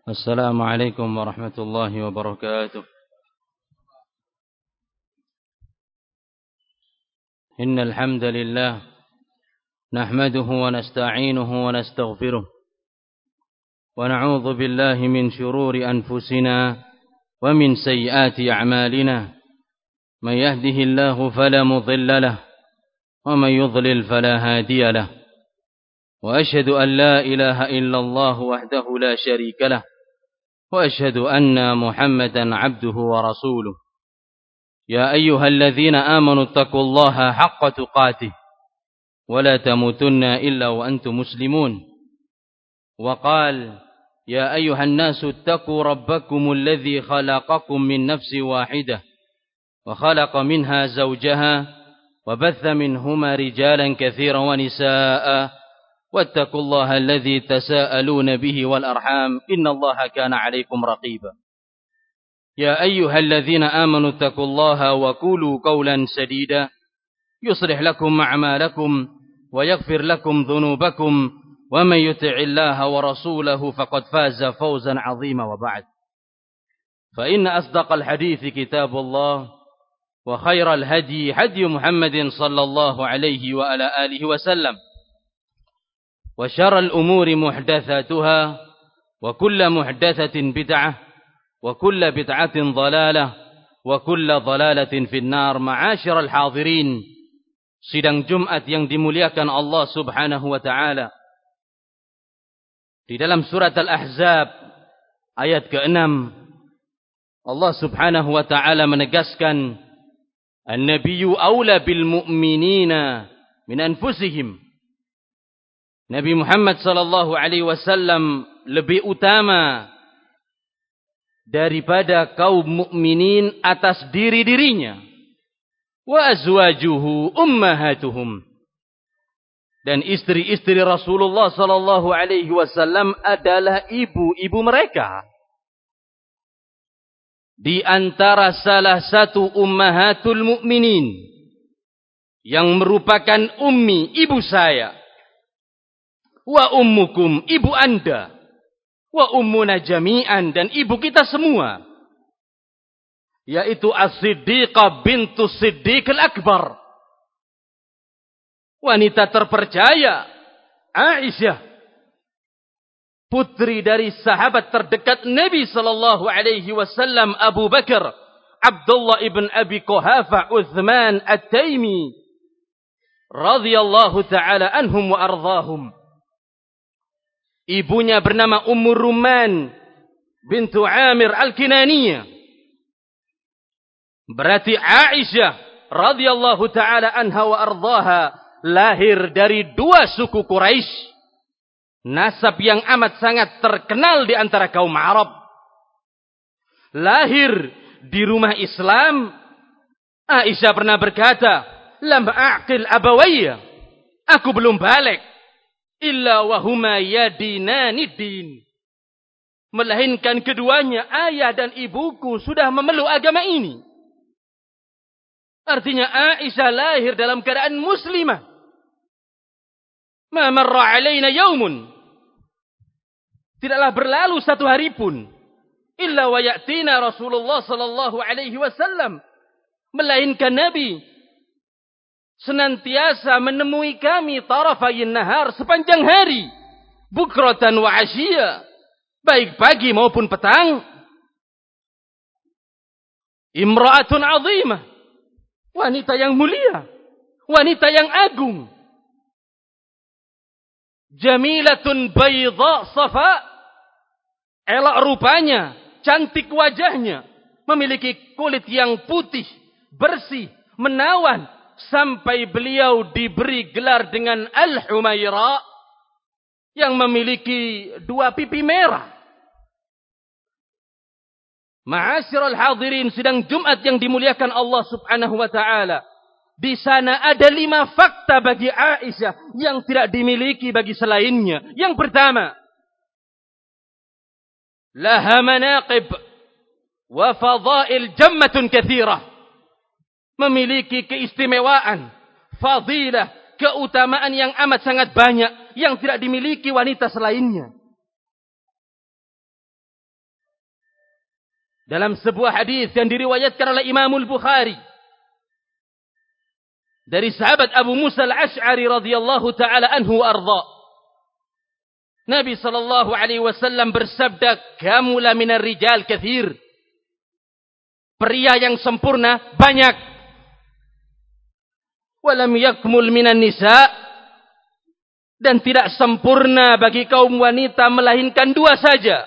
السلام عليكم ورحمة الله وبركاته. إن الحمد لله نحمده ونستعينه ونستغفره ونعوذ بالله من شرور أنفسنا ومن سيئات أعمالنا. من يهده الله فلا مضل له ومن يضلل فلا هادي له. وأشهد أن لا إله إلا الله وحده لا شريك له وأشهد أن محمدا عبده ورسوله. يا أيها الذين آمنوا اتقوا الله حق تقاته ولا تموتن إلا وأنتم مسلمون. وقال يا أيها الناس اتقوا ربكم الذي خلقكم من نفس واحدة وخلق منها زوجها وبث منهما رجالا كثيرا ونساء واتقوا الله الذي تساءلون به والأرحام إن الله كان عليكم رقيبا. يا أيها الذين آمنوا اتقوا الله وقولوا قولا سديدا يصلح لكم أعمالكم ويغفر لكم ذنوبكم ومن يطع الله ورسوله فقد فاز فوزا عظيما. وبعد، فإن أصدق الحديث كتاب الله وخير الهدي هدي محمد صلى الله عليه وعلى آله وسلم وشر الأمور محدثاتها وكل محدثة بدعة وكل بدعة ضلالة وكل ضلالة في النار. معاشر الحاضرين, sidang Jumat yang dimuliakan Allah Subhanahu wa taala. Di dalam surat Al-Ahzab ayat ke-6 Allah Subhanahu wa taala menegaskan an-nabiyyu aula bil mu'minina min anfusihim. Nabi Muhammad sallallahu alaihi wasallam lebih utama daripada kaum mukminin atas diri-dirinya. Wa azwajuhu ummahatuhum. Dan istri-istri Rasulullah sallallahu alaihi wasallam adalah ibu-ibu mereka. Di antara salah satu ummahatul mukminin yang merupakan ummi, ibu saya, wa ummukum, ibu anda, wa ummuna jami'an, dan ibu kita semua, yaitu As-Siddiqah bintu Siddiq Al-Akbar, wanita terpercaya, Aisyah, putri dari sahabat terdekat Nabi sallallahu alaihi wasallam, Abu Bakar, Abdullah ibn Abi Quhafa, Uthman At-Taimi radhiyallahu ta'ala anhum wa ardhahum. Ibunya bernama Ummu Rumman bintu Amir Al-Kinaniyah. Berarti Aisyah radhiyallahu ta'ala anha wa ardhaha lahir dari dua suku Quraisy, nasab yang amat sangat terkenal di antara kaum Arab. Lahir di rumah Islam. Aisyah pernah berkata, lam a'qil abawayya, aku belum balik, illa wahuma yadinani din, melainkan keduanya, ayah dan ibuku, sudah memeluk agama ini. Artinya Aisyah lahir dalam keadaan muslimah. Ma marra alaina yaumun, tidaklah berlalu satu hari pun, illa wa ya'tina Rasulullah sallallahu alaihi wasallam, melainkan Nabi senantiasa menemui kami tarafayin nahar, sepanjang hari, bukratan wa asyia, baik pagi maupun petang. Imra'atun azimah, wanita yang mulia, wanita yang agung. Jamilatun bayda safa, elok rupanya, cantik wajahnya, memiliki kulit yang putih, bersih, menawan, sampai beliau diberi gelar dengan Al-Humaira, yang memiliki dua pipi merah. Ma'asyiral hadirin, sidang Jumat yang dimuliakan Allah Subhanahu wa taala. Di sana ada 5 fakta bagi Aisyah yang tidak dimiliki bagi selainnya. Yang pertama, laha manaqib wa fadail jammatun katsirah, memiliki keistimewaan, fadilah, keutamaan yang amat sangat banyak yang tidak dimiliki wanita selainnya. Dalam sebuah hadis yang diriwayatkan oleh Imamul Bukhari dari sahabat Abu Musa al-Ash'ari radhiyallahu ta'ala anhu wa arda. Nabi sallallahu alaihi wasallam bersabda, "Kamula minar rijal katsir." Pria yang sempurna banyak. Walam yakmul minan nisa, dan tidak sempurna bagi kaum wanita melainkan dua saja.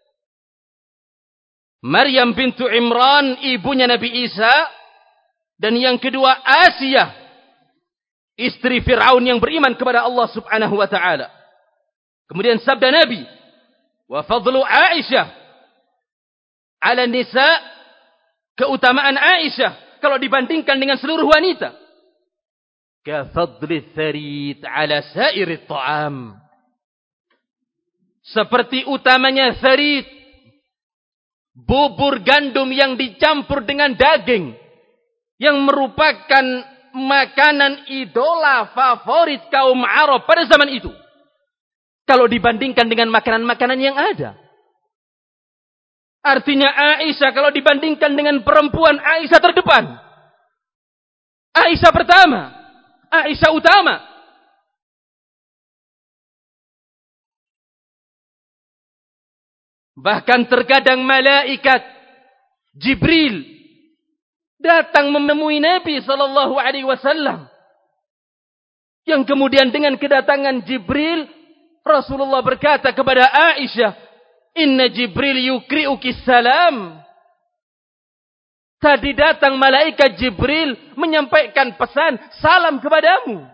Maryam bintu Imran, ibunya Nabi Isa, dan yang kedua Asiyah, istri Fir'aun yang beriman kepada Allah Subhanahu wa taala. Kemudian sabda Nabi, "Wa fadlu Aisyah 'ala nisa", keutamaan Aisyah kalau dibandingkan dengan seluruh wanita, ka fadli tharid 'ala sa'irit ta'am, seperti utamanya tharid, bubur gandum yang dicampur dengan daging, yang merupakan makanan idola favorit kaum Arab pada zaman itu, kalau dibandingkan dengan makanan-makanan yang ada. Artinya Aisyah kalau dibandingkan dengan perempuan, Aisyah terdepan. Aisyah pertama. Aisyah utama. Bahkan terkadang malaikat Jibril datang menemui Nabi sallallahu alaihi wasallam. Yang kemudian dengan kedatangan Jibril, Rasulullah berkata kepada Aisyah, "Inna Jibril yukri'uki salam." Tadi datang malaikat Jibril menyampaikan pesan salam kepadamu.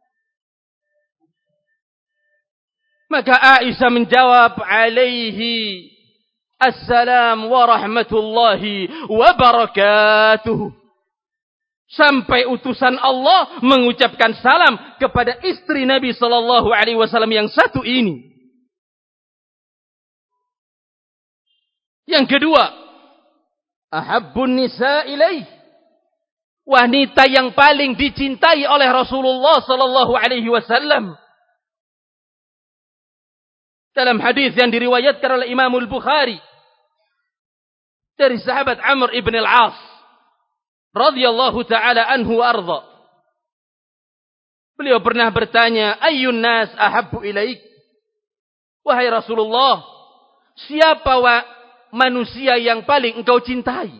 Maka Aisyah menjawab, "Alaihi assalam wa rahmatullahi wa barakatuh." Sampai utusan Allah mengucapkan salam kepada istri Nabi sallallahu alaihi wasallam yang satu ini. Yang kedua, ahabbun nisa ilaih, wanita yang paling dicintai oleh Rasulullah sallallahu alaihi wasallam. Dalam hadis yang diriwayatkan oleh Imamul Bukhari dari sahabat Amr ibn al-As radhiyallahu ta'ala anhu wa arda. Beliau pernah bertanya, "Ayyun nas ahabbu ilaik?" Wahai Rasulullah, siapa manusia yang paling engkau cintai?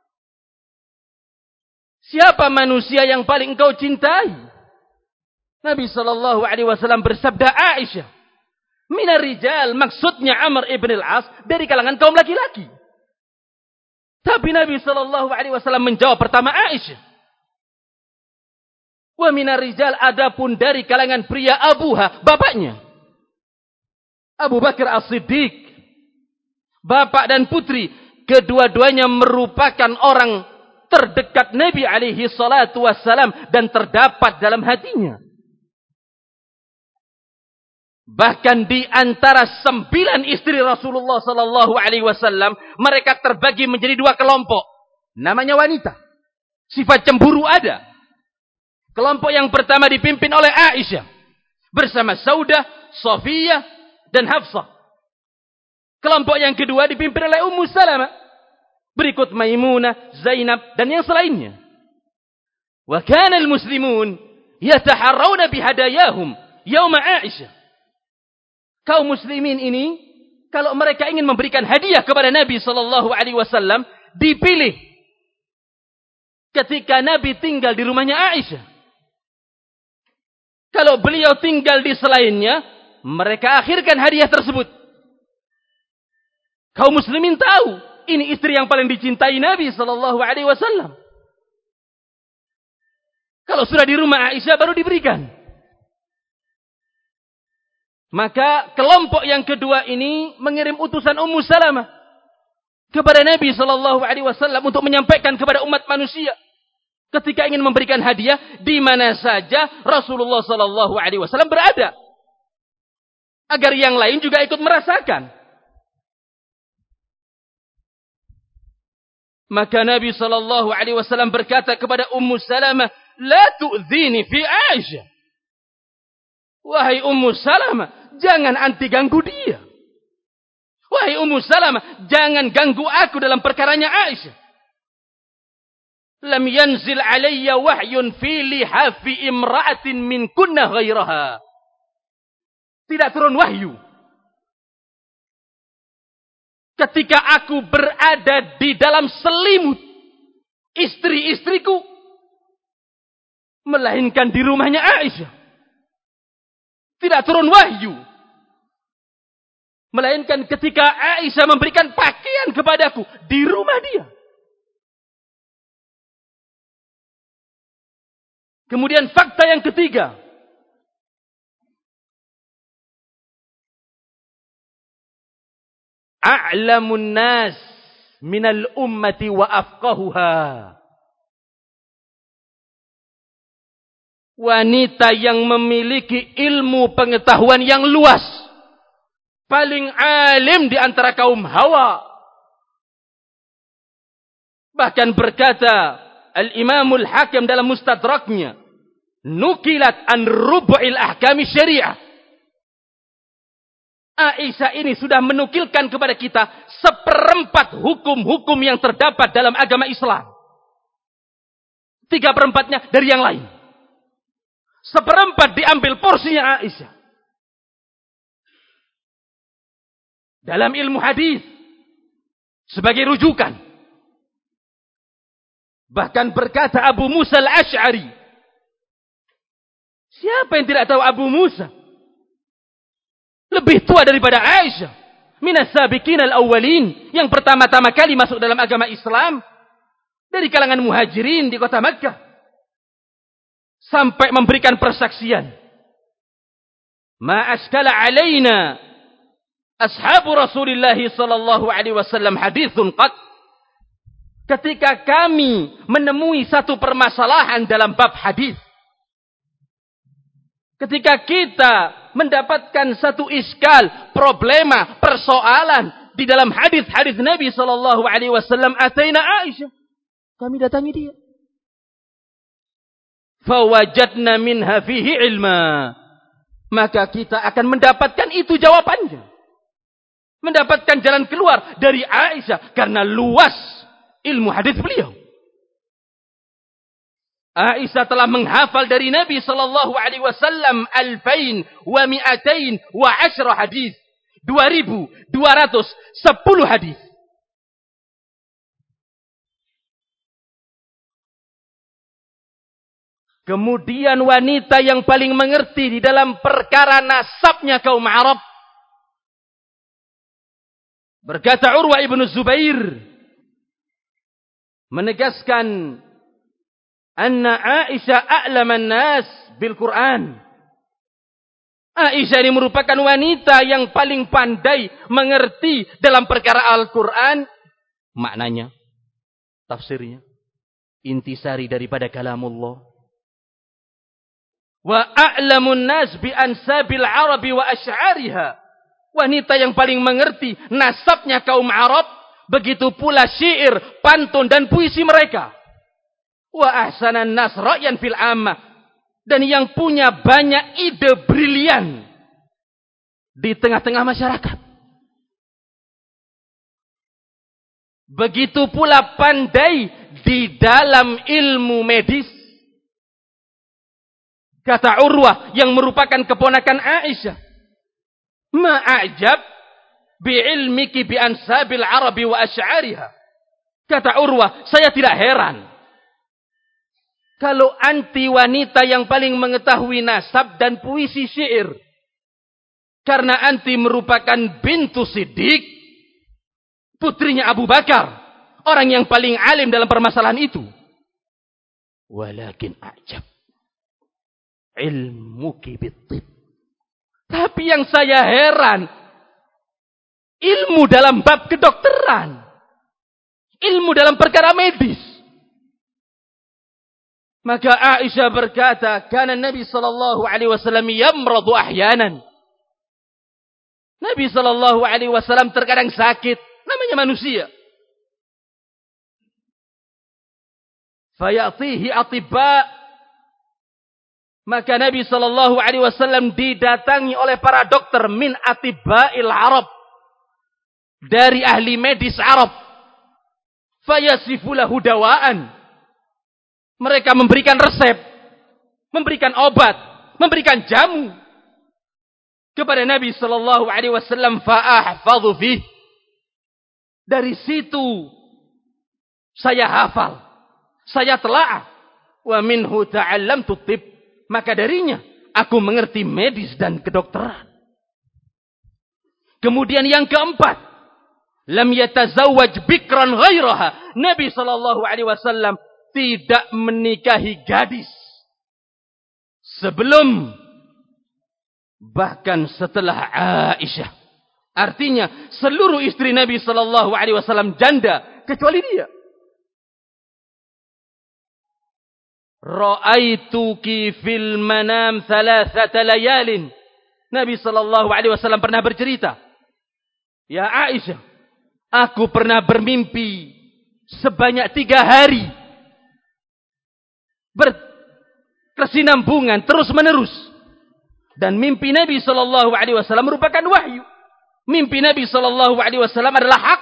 Siapa manusia yang paling engkau cintai? Nabi sallallahu alaihi wasallam bersabda, Aisyah. Minar rijal, maksudnya Amr ibn al-As, dari kalangan kaum laki-laki. Tapi Nabi sallallahu alaihi wasallam menjawab pertama Aisyah. Wa minar rijal, adapun dari kalangan pria abuha, bapaknya Abu Bakar As-Siddiq, bapak dan putri, kedua-duanya merupakan orang terdekat Nabi alaihi salatu wassalam dan terdapat dalam hatinya. Bahkan di antara 9 istri Rasulullah sallallahu alaihi wasallam, mereka terbagi menjadi 2 kelompok. Namanya wanita. Sifat cemburu ada. Kelompok yang pertama dipimpin oleh Aisyah bersama Saudah, Safiyah dan Hafsah. Kelompok yang kedua dipimpin oleh Ummu Salamah, berikut Maimunah, Zainab dan yang selainnya. Wa kana al-muslimun yataharrawna bihadayahum yauma Aisyah. Kaum muslimin ini, kalau mereka ingin memberikan hadiah kepada Nabi sallallahu alaihi wasallam, dipilih ketika Nabi tinggal di rumahnya Aisyah. Kalau beliau tinggal di selainnya, mereka akhirkan hadiah tersebut. Kaum muslimin tahu, ini istri yang paling dicintai Nabi sallallahu alaihi wasallam. Kalau sudah di rumah Aisyah baru diberikan. Maka kelompok yang kedua ini mengirim utusan Ummu Salamah kepada Nabi sallallahu alaihi wasallam untuk menyampaikan kepada umat manusia ketika ingin memberikan hadiah di mana saja Rasulullah sallallahu alaihi wasallam berada, agar yang lain juga ikut merasakan. Maka Nabi sallallahu alaihi wasallam berkata kepada Ummu Salamah, "La tu'dhini fi Aisyah." Wahai Ummu Salamah, jangan anti ganggu dia. Wahai Ummu Salamah, jangan ganggu aku dalam perkaranya Aisyah. Lam yanzil alayya wahyun fi lihafi imra'atin min kunna ghairaha. Tidak turun wahyu ketika aku berada di dalam selimut istri-istriku, melainkan di rumahnya Aisyah. Tidak turun wahyu, melainkan ketika Aisyah memberikan pakaian kepadaku di rumah dia. Kemudian fakta yang ketiga, a'lamun nas minal ummati wa afqahuha. Wanita yang memiliki ilmu pengetahuan yang luas, paling alim di antara kaum Hawa. Bahkan berkata Al-Imamul Hakim dalam Mustadraknya, nukilat an rubu'il ahkami syariah. Aisyah ini sudah menukilkan kepada kita 1/4 hukum-hukum yang terdapat dalam agama Islam. 3/4-nya dari yang lain. 1/4 diambil porsinya Aisyah. Dalam ilmu hadis sebagai rujukan. Bahkan berkata Abu Musa al-Ash'ari. Siapa yang tidak tahu Abu Musa? Lebih tua daripada Aisyah. Minas sabiqin al-awwalin. Yang pertama-tama kali masuk dalam agama Islam. Dari kalangan muhajirin di kota Makkah. Sampai memberikan persaksian. Ma askala alaina ashabu Rasulullah sallallahu alaihi wasallam hadithun qat. Ketika kami menemui satu permasalahan dalam bab hadis, ketika kita mendapatkan satu iskal, problema, persoalan di dalam hadis-hadis Nabi sallallahu alaihi wasallam, ataina Aisyah. Kami datangi dia. Fawajadna minha fihi ilma. Maka kita akan mendapatkan itu jawabannya. Mendapatkan jalan keluar dari Aisyah karena luas ilmu hadis beliau. Aisyah telah menghafal dari Nabi sallallahu alaihi wasallam 2,210 hadis. 2.210 hadis. Kemudian wanita yang paling mengerti di dalam perkara nasabnya kaum Arab. Berkata Urwa ibn Zubair menegaskan anna Aisyah a'laman nas bil Quran. Aisyah ini merupakan wanita yang paling pandai mengerti dalam perkara Al-Quran, maknanya, tafsirnya, intisari daripada kalamullah. Wa a'lamun nas bi ansabil Arabi wa asy'ariha. Wanita yang paling mengerti nasabnya kaum Arab. Begitu pula syair, pantun dan puisi mereka. Wa ahsanan nas ra'yan fil ammah. Dan yang punya banyak ide brilian di tengah-tengah masyarakat. Begitu pula pandai di dalam ilmu medis. Kata Urwah yang merupakan keponakan Aisyah. Ma'ajab bi'ilmiki bi'ansabil Arabi wa asy'ariha. Kata Urwah, saya tidak heran kalau anti wanita yang paling mengetahui nasab dan puisi syair. Karena anti merupakan bintu Siddiq, putrinya Abu Bakar, orang yang paling alim dalam permasalahan itu. Walakin ajab ilmuki bittib. Tapi yang saya heran, ilmu dalam bab kedokteran, ilmu dalam perkara medis. Maka Aisyah berkata, "Kana Nabi sallallahu alaihi wasallam yamradu ahyanan." Nabi sallallahu alaihi wasallam terkadang sakit, namanya manusia. Fayatihi atibba. Maka Nabi sallallahu alaihi wasallam didatangi oleh para dokter min atibba'il Arab. dari ahli medis Arab. Fayasifu lahu dawaan. Mereka memberikan resep, memberikan obat, memberikan jamu kepada Nabi sallallahu alaihi wasallam. Fa'ahfadhu fih. Dari situ saya hafal, saya telaah. Wa minhu ta'allamtu tib. Maka darinya aku mengerti medis dan kedokteran. Kemudian yang keempat, lam yatazawwaj bikran ghairaha. Nabi sallallahu alaihi wasallam tidak menikahi gadis sebelum bahkan setelah Aisyah. Artinya seluruh istri Nabi sallallahu alaihi wasallam janda kecuali dia. Ra'aituki fil manam thalathata layalin. Nabi sallallahu alaihi wasallam pernah bercerita, "Ya Aisyah, aku pernah bermimpi sebanyak 3 hari berkesinambungan terus menerus." Dan mimpi Nabi sallallahu alaihi wasallam merupakan wahyu. Mimpi Nabi sallallahu alaihi wasallam adalah hak.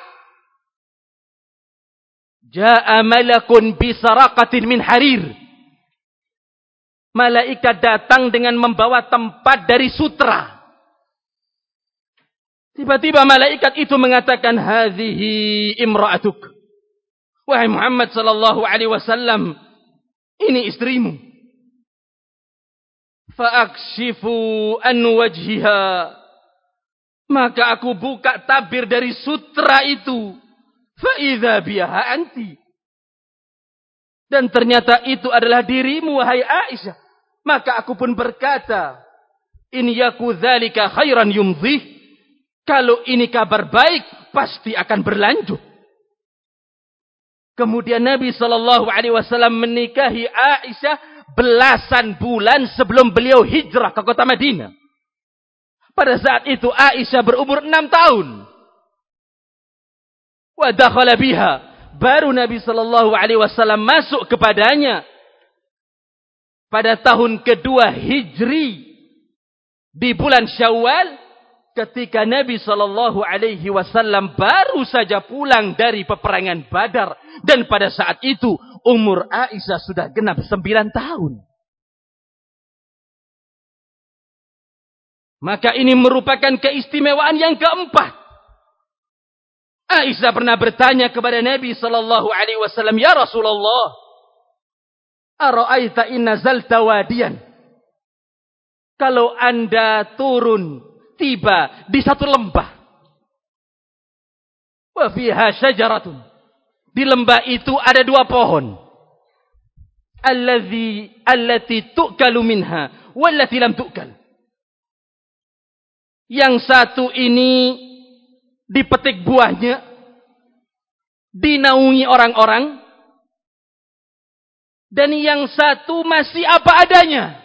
Ja'a malakun bi saraqatin min harir. Malaikat datang dengan membawa tempat dari sutra. Tiba-tiba malaikat itu mengatakan, "Hadhihi imra'atuk." Wahai Muhammad sallallahu alaihi wasallam, ini istrimu. Fa'akshifu an wajhiha. Maka aku buka tabir dari sutra itu. Fa'idha biha anti. Dan ternyata itu adalah dirimu, wahai Aisyah. Maka aku pun berkata, in yaku dzalika khairan yumdhih. Kalau ini kabar baik, pasti akan berlanjut. Kemudian Nabi SAW menikahi Aisyah belasan bulan sebelum beliau hijrah ke kota Madinah. Pada saat itu Aisyah berumur 6 tahun. Wa dakhala biha. Baru Nabi SAW masuk kepadanya pada tahun kedua Hijri di bulan Syawal, ketika Nabi SAW baru saja pulang dari peperangan Badar, dan pada saat itu umur Aisyah sudah genap 9 tahun. Maka ini merupakan keistimewaan yang keempat. Aisyah pernah bertanya kepada Nabi SAW, "Ya Rasulullah, ara'aita in nazalta wadiyan?" Kalau Anda turun tiba di satu lembah, wa fiha syajaratun, di lembah itu ada 2 pohon, allati tu'kalu minha wallati lam tu'kal. Yang satu ini dipetik buahnya, dinaungi orang-orang, dan yang satu masih apa adanya.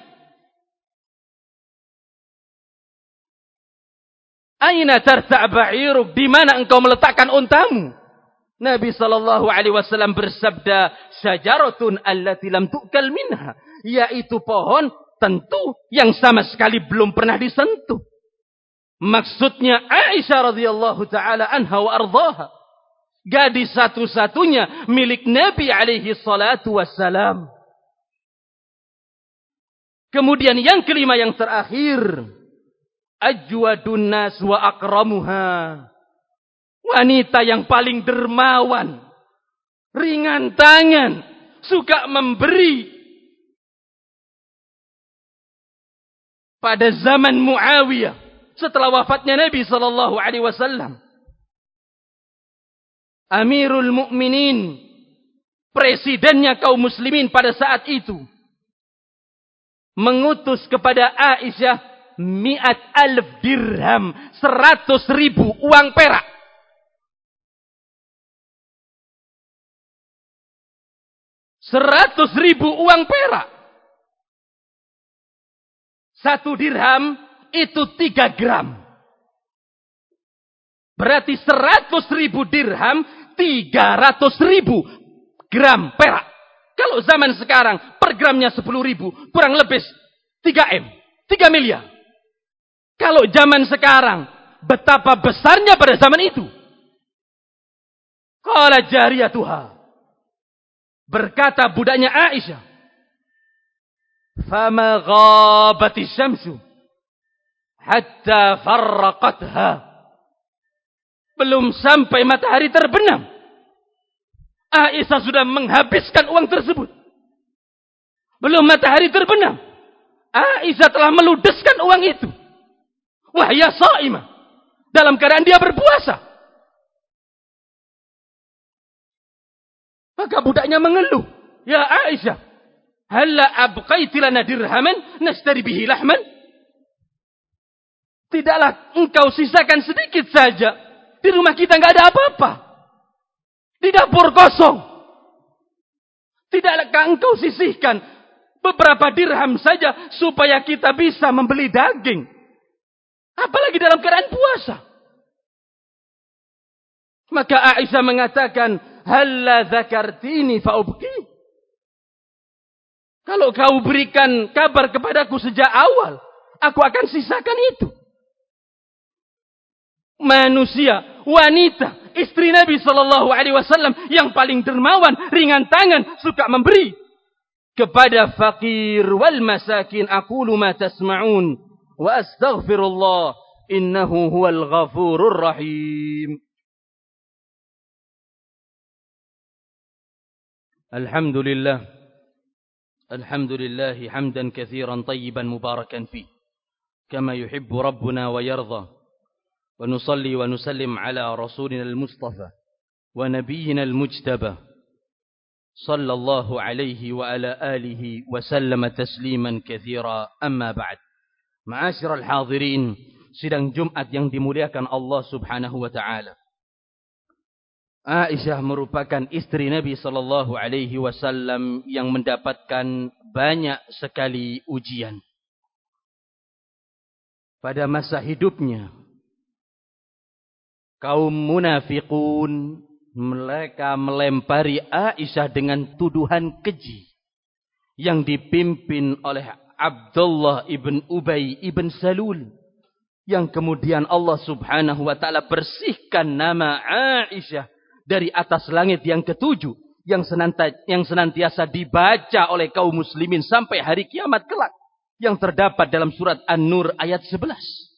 Aina tarta' ba'iruk, di mana engkau meletakkan untamu? Nabi SAW bersabda, syajaratun allati lam tu'kal minha, yaitu pohon tentu yang sama sekali belum pernah disentuh. Maksudnya Aisyah radhiyallahu taala anha wa ardhaha, gadis satu-satunya milik Nabi alaihi salatu wassalam. Kemudian yang kelima, yang terakhir, ajwadun nas wa akramuha, wanita yang paling dermawan, ringan tangan, suka memberi. Pada zaman Muawiyah, setelah wafatnya Nabi SAW, Amirul Mukminin, presidennya kaum muslimin pada saat itu, mengutus kepada Aisyah 100.000 dirham, 100.000 uang perak. $100.000 uang perak. 1 dirham itu 3 gram. Berarti 100.000 dirham, 300.000 gram perak. Kalau zaman sekarang per gramnya 10.000, kurang lebih 3 miliar. Kalau zaman sekarang, betapa besarnya pada zaman itu. Qalat jariyatuha. Berkata budaknya Aisyah. Fama ghabati syamsu hatta farraqatha. Belum sampai matahari terbenam, Aisyah sudah menghabiskan uang tersebut. Belum matahari terbenam, Aisyah telah meludeskan uang itu. Wahya sha'imah, dalam keadaan dia berpuasa. Maka budaknya mengeluh, ya Aisyah, halla abqaiti lana dirhaman nashtari bihi lahman? Tidaklah engkau sisakan sedikit saja? Di rumah kita enggak ada apa-apa. Di dapur kosong. Tidakkah engkau sisihkan beberapa dirham saja supaya kita bisa membeli daging? Apalagi dalam keadaan puasa. Maka Aisyah mengatakan, halla dzakartini faubki. Kalau kau berikan kabar kepadaku sejak awal, aku akan sisakan itu. Manusia, wanita, istri Nabi SAW yang paling dermawan, ringan tangan, suka memberi kepada fakir wal masakin. Aqulu ma tasma'un wa astaghfirullah innahu huwal ghafurur rahim. Alhamdulillah, alhamdulillah hamdan katsiran tayyiban mubarakan fi kama yuhibbu rabbuna wa yarda. ونصلي ونسلم على رسولنا المصطفى ونبينا المجتبى صلى الله عليه وعلى آله وسلم تسليما كثيرا. أما بعد. معاشر الحاضرين, sidang Jumat yang dimuliakan Allah Subhanahu wa taala. Aisyah merupakan istri Nabi sallallahu alaihi wasallam yang mendapatkan banyak sekali ujian pada masa hidupnya. Kaum munafikun, mereka melempari Aisyah dengan tuduhan keji yang dipimpin oleh Abdullah ibn Ubay ibn Salul, yang kemudian Allah Subhanahu wa taala bersihkan nama Aisyah dari atas langit yang ketujuh, yang senantiasa dibaca oleh kaum muslimin sampai hari kiamat kelak, yang terdapat dalam surat An-Nur ayat 11.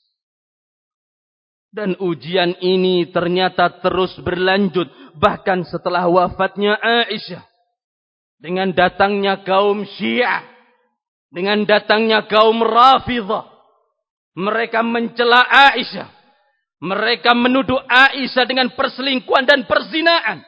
Dan ujian ini ternyata terus berlanjut bahkan setelah wafatnya Aisyah. Dengan datangnya kaum Syiah, dengan datangnya kaum Rafidhah, mereka mencela Aisyah. Mereka menuduh Aisyah dengan perselingkuhan dan perzinaan.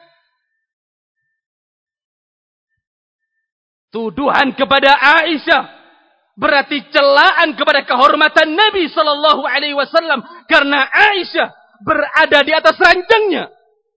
Tuduhan kepada Aisyah berarti celaan kepada kehormatan Nabi sallallahu alaihi wasallam karena Aisyah berada di atas ranjangnya.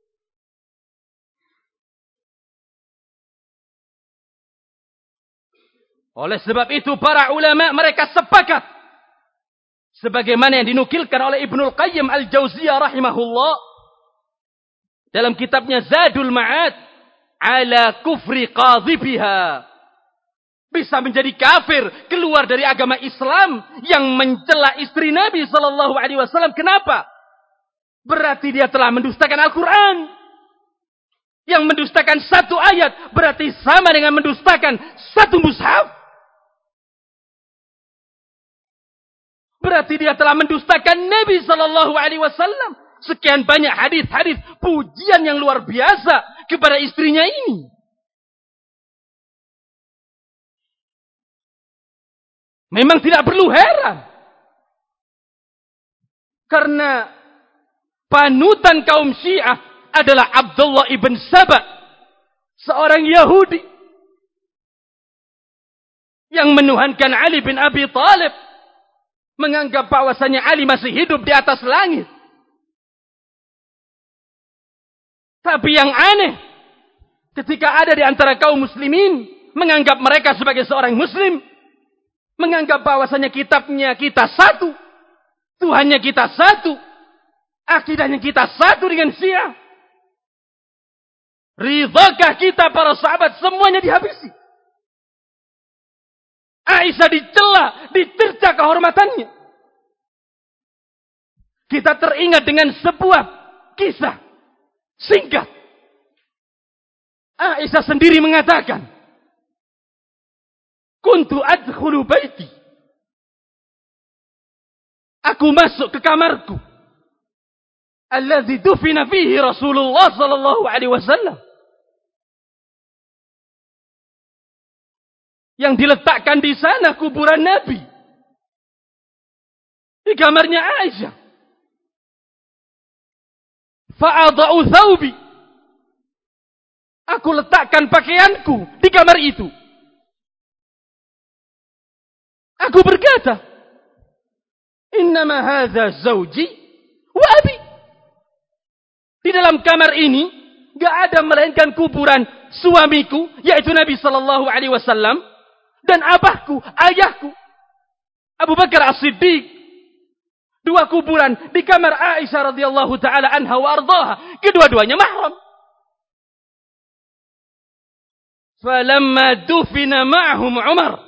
Oleh sebab itu para ulama mereka sepakat, sebagaimana yang dinukilkan oleh Ibnul Qayyim Al-Jauziyah rahimahullah dalam kitabnya Zadul Ma'ad ala kufri qadhibiha, bisa menjadi kafir, keluar dari agama Islam yang mencela istri Nabi sallallahu alaihi wasallam. Kenapa? Berarti dia telah mendustakan Al-Quran. Yang mendustakan satu ayat berarti sama dengan mendustakan satu mushaf. Berarti dia telah mendustakan Nabi sallallahu alaihi wasallam. Sekian banyak hadis-hadis pujian yang luar biasa kepada istrinya ini. Memang tidak perlu heran. Karena panutan kaum Syiah adalah Abdullah ibn Saba, seorang Yahudi yang menuhankan Ali bin Abi Thalib, menganggap bahwasanya Ali masih hidup di atas langit. Tapi yang aneh, ketika ada di antara kaum muslimin menganggap mereka sebagai seorang muslim, menganggap bahwasanya kitabnya kita satu, Tuhannya kita satu, akidahnya kita satu dengan Syiah. Ridhakah kita para sahabat semuanya dihabisi? Aisyah dicela, dicerca kehormatannya. Kita teringat dengan sebuah kisah singkat Aisyah sendiri mengatakan, kuntu adkhulu baiti. Aku masuk ke kamarku. Alladzi dufina fihi Rasulullah sallallahu alaihi wasallam. Yang diletakkan di sana kuburan Nabi. Di kamarnya Aisyah. Fa'adha'u thawbi. Aku letakkan pakaianku di kamar itu. Aku berkata, innama hadza zawji wa abi. Di dalam kamar ini enggak ada melainkan kuburan suamiku, yaitu Nabi sallallahu alaihi wasallam, dan abahku, ayahku, Abu Bakar As-Siddiq. Dua kuburan di kamar Aisyah radhiyallahu taala anha wa ardhaha, kedua-duanya mahram. Falamma dufina ma'hum Umar.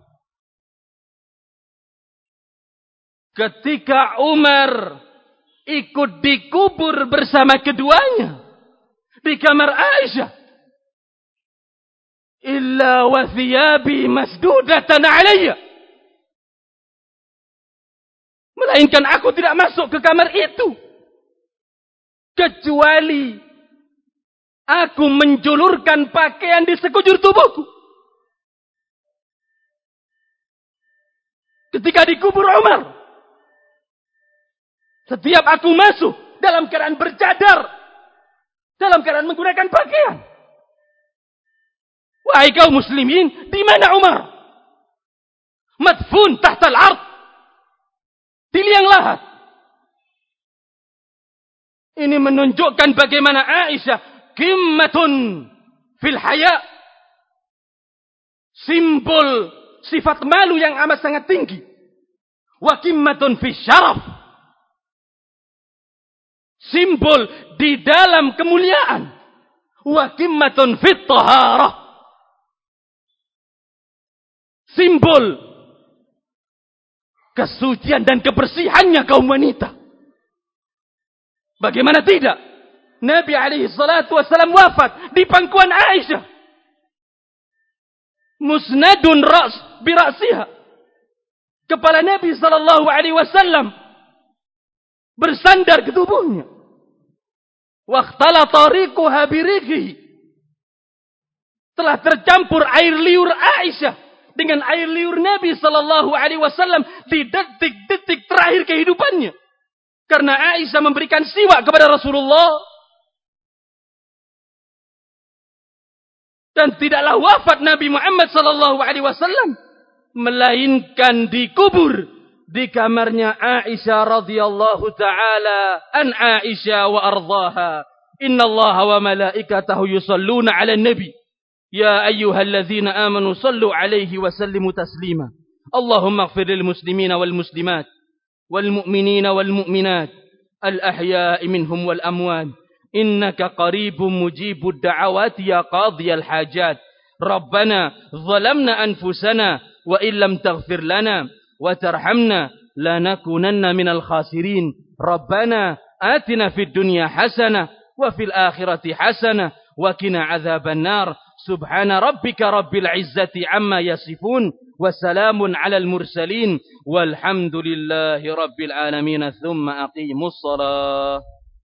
Ketika Umar ikut dikubur bersama keduanya di kamar Aisyah, illa wa thiyabi masdudatan alayya. Melainkan aku tidak masuk ke kamar itu, kecuali aku menjulurkan pakaian di sekujur tubuhku. Ketika dikubur Umar, setiap aku masuk dalam keadaan bercadar, dalam keadaan menggunakan pakaian. Wahai kaum muslimin, di mana Umar? Madfun tahta al-ard, di liang lahat. Ini menunjukkan bagaimana Aisyah qimmatun fil haya, simbol sifat malu yang amat sangat tinggi. Wa qimmatun fil syaraf, simbol di dalam kemuliaan. Wa qimmatun fit taharah, simbol kesucian dan kebersihannya kaum wanita. Bagaimana tidak? Nabi alaihi salatu wassalam wafat di pangkuan Aisyah. Musnadun ras bi ra'siha. Kepala Nabi sallallahu alaihi wasallam bersandar ke tubuhnya. Wa ikhtalata riquha bi riqihi. Telah tercampur air liur Aisyah dengan air liur Nabi sallallahu alaihi wasallam di detik-detik terakhir kehidupannya. Karena Aisyah memberikan siwak kepada Rasulullah. Dan tidaklah wafat Nabi Muhammad sallallahu alaihi wasallam melainkan dikubur di kamarnya Aisyah radhiyallahu taala an Aisyah wa ardhaha. Innallaha wa malaikatahu yusalluna 'alan nabi. يا أيها الذين آمنوا صلوا عليه وسلموا تسليما اللهم اغفر للمسلمين والمسلمات والمؤمنين والمؤمنات الأحياء منهم والأموات إنك قريب مجيب الدعوات يا قاضي الحاجات ربنا ظلمنا أنفسنا وإن لم تغفر لنا وترحمنا لنكونن من الخاسرين ربنا آتنا في الدنيا حسنة وفي الآخرة حسنة وقنا عذاب النار سبحان ربك رب العزة عما يصفون وسلام على المرسلين والحمد لله رب العالمين ثم أقيموا الصلاة